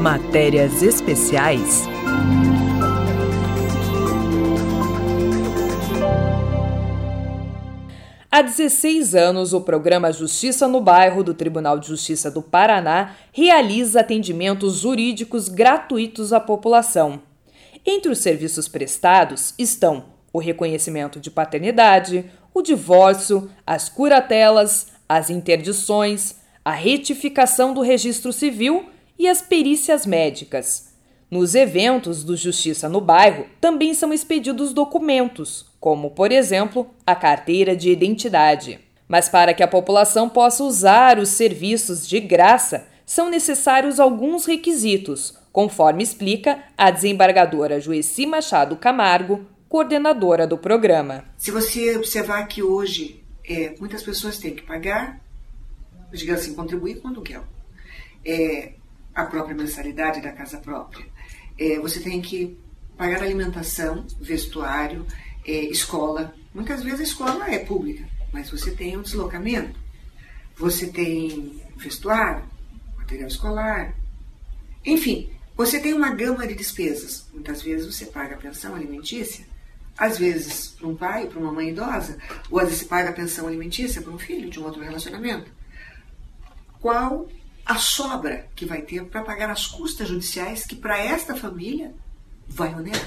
Matérias especiais. Há 16 anos, o programa Justiça no Bairro do Tribunal de Justiça do Paraná realiza atendimentos jurídicos gratuitos à população. Entre os serviços prestados estão o reconhecimento de paternidade, o divórcio, as curatelas, as interdições, a retificação do registro civil e as perícias médicas. Nos eventos do Justiça no Bairro também são expedidos documentos, como, por exemplo, a carteira de identidade. Mas para que a população possa usar os serviços de graça, são necessários alguns requisitos, conforme explica a desembargadora Joeci Machado Camargo, coordenadora do programa. Se você observar que hoje muitas pessoas têm que pagar, digamos assim, contribuir com o aluguel, a própria mensalidade da casa própria, você tem que pagar alimentação, vestuário, escola. Muitas vezes a escola é pública, mas você tem um deslocamento, você tem vestuário, material escolar, enfim, você tem uma gama de despesas. Muitas vezes você paga a pensão alimentícia, às vezes para um pai, para uma mãe idosa, ou às vezes você paga a pensão alimentícia para um filho de um outro relacionamento. Qual a sobra que vai ter para pagar as custas judiciais que para esta família vai onerar?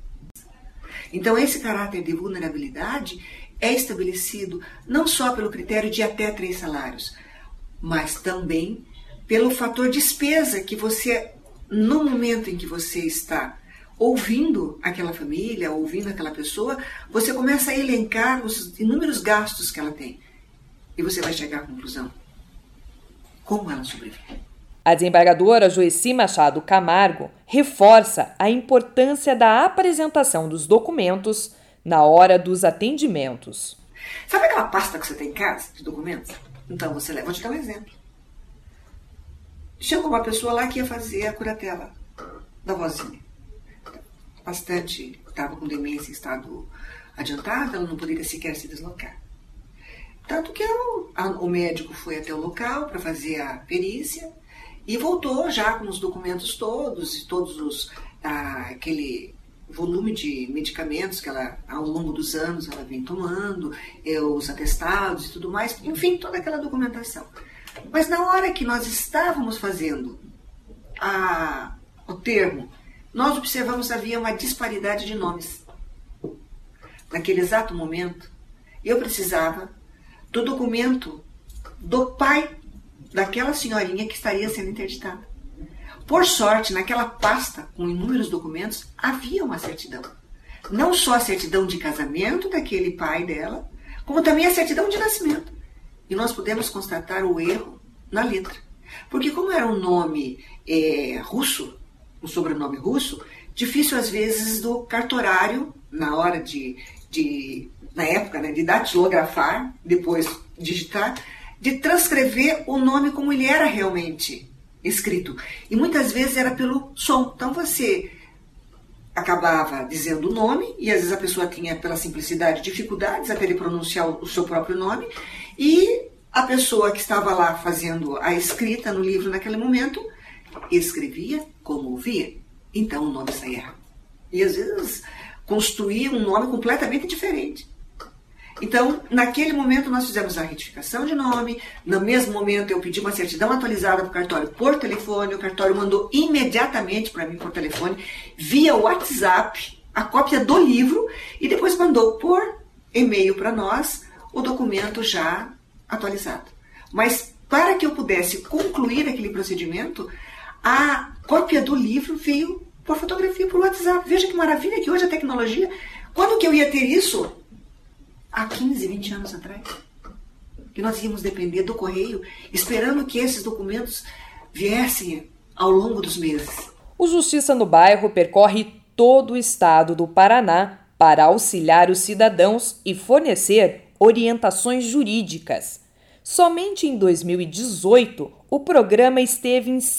Então, esse caráter de vulnerabilidade é estabelecido não só pelo critério de até 3 salários, mas também pelo fator despesa que você, no momento em que você está ouvindo aquela família, ouvindo aquela pessoa, você começa a elencar os inúmeros gastos que ela tem. E você vai chegar à conclusão: como ela sobrevive? A desembargadora Joeci Machado Camargo reforça a importância da apresentação dos documentos na hora dos atendimentos. Sabe aquela pasta que você tem em casa, de documentos? Então você leva. Vou te dar um exemplo. Chegou uma pessoa lá que ia fazer a curatela da vozinha. Estava com demência em estado adiantado, ela não poderia sequer se deslocar. Tanto que o médico foi até o local para fazer a perícia e voltou já com os documentos todos e aquele volume de medicamentos que ela, ao longo dos anos, ela vem tomando, os atestados e tudo mais, enfim, toda aquela documentação. Mas na hora que nós estávamos fazendo o termo, nós observamos que havia uma disparidade de nomes. Naquele exato momento, eu precisava do documento do pai daquela senhorinha que estaria sendo interditada. Por sorte, naquela pasta com inúmeros documentos, havia uma certidão. Não só a certidão de casamento daquele pai dela, como também a certidão de nascimento. E nós pudemos constatar o erro na letra. Porque como era um nome russo, um sobrenome russo, difícil às vezes do cartorário, na hora na época, né, de datilografar, depois digitar, de transcrever o nome como ele era realmente escrito. E muitas vezes era pelo som. Então você acabava dizendo o nome, e às vezes a pessoa tinha, pela simplicidade, dificuldades até de pronunciar o seu próprio nome, e a pessoa que estava lá fazendo a escrita no livro naquele momento, escrevia como ouvia. Então o nome saía errado. E às vezes construía um nome completamente diferente. Então, naquele momento, nós fizemos a retificação de nome. No mesmo momento, eu pedi uma certidão atualizada para o cartório por telefone. O cartório mandou imediatamente para mim por telefone, via WhatsApp, a cópia do livro, e depois mandou por e-mail para nós o documento já atualizado. Mas, para que eu pudesse concluir aquele procedimento, a cópia do livro veio por fotografia, por WhatsApp. Veja que maravilha que hoje a tecnologia... Quando que eu ia ter isso? Há 15, 20 anos atrás, que nós íamos depender do correio, esperando que esses documentos viessem ao longo dos meses. O Justiça no Bairro percorre todo o estado do Paraná para auxiliar os cidadãos e fornecer orientações jurídicas. Somente em 2018, o programa esteve em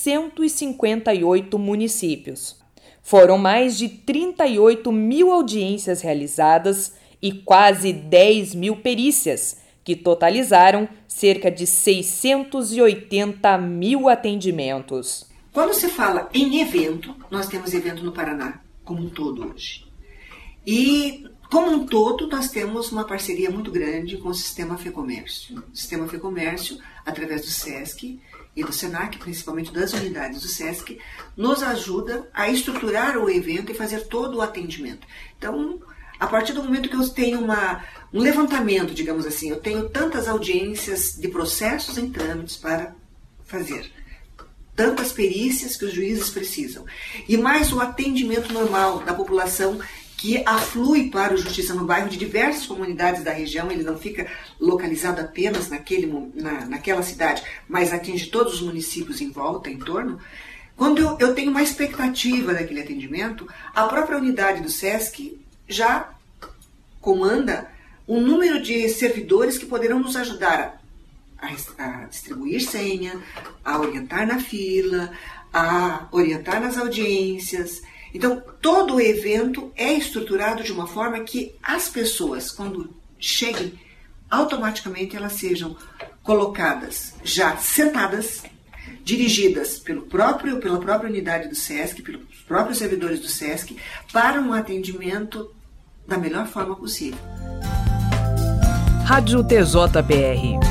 158 municípios. Foram mais de 38 mil audiências realizadas e quase 10 mil perícias, que totalizaram cerca de 680 mil atendimentos. Quando se fala em evento, nós temos evento no Paraná como um todo hoje. E, como um todo, nós temos uma parceria muito grande com o Sistema FEComércio. O Sistema FEComércio, através do SESC e do SENAC, principalmente das unidades do SESC, nos ajuda a estruturar o evento e fazer todo o atendimento. Então, a partir do momento que eu tenho um levantamento, digamos assim, eu tenho tantas audiências de processos em trâmites para fazer, tantas perícias que os juízes precisam, e mais o atendimento normal da população que aflui para o Justiça no Bairro de diversas comunidades da região, ele não fica localizado apenas naquela cidade, mas atinge todos os municípios em volta, em torno. Quando eu tenho uma expectativa daquele atendimento, a própria unidade do SESC já comanda um número de servidores que poderão nos ajudar a distribuir senha, a orientar na fila, a orientar nas audiências. Então, todo o evento é estruturado de uma forma que as pessoas, quando cheguem, automaticamente elas sejam colocadas, já sentadas, dirigidas pela própria unidade do SESC, pelos próprios servidores do SESC, para um atendimento da melhor forma possível. Rádio TJPR.